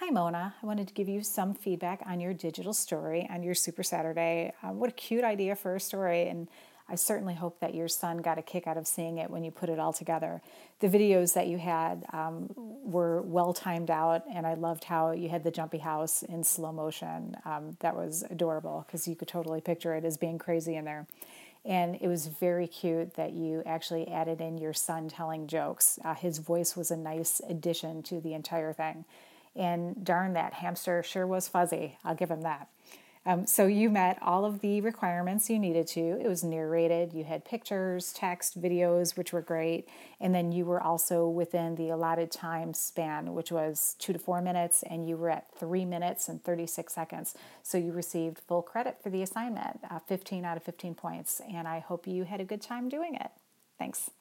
Hi, Mona. I wanted to give you some feedback on your digital story on your Super Saturday. What a cute idea for a story, and I certainly hope that your son got a kick out of seeing it when you put it all together. The videos that you had were well timed out, and I loved how you had the jumpy house in slow motion. That was adorable because you could totally picture it as being crazy in there. And it was very cute that you actually added in your son telling jokes. His voice was a nice addition to the entire thing. And darn, that hamster sure was fuzzy. I'll give him that. So you met all of the requirements you needed to. It was narrated. You had pictures, text, videos, which were great. And then you were also within the allotted time span, which was 2 to 4 minutes, and you were at 3 minutes and 36 seconds. So you received full credit for the assignment, 15 out of 15 points. And I hope you had a good time doing it. Thanks.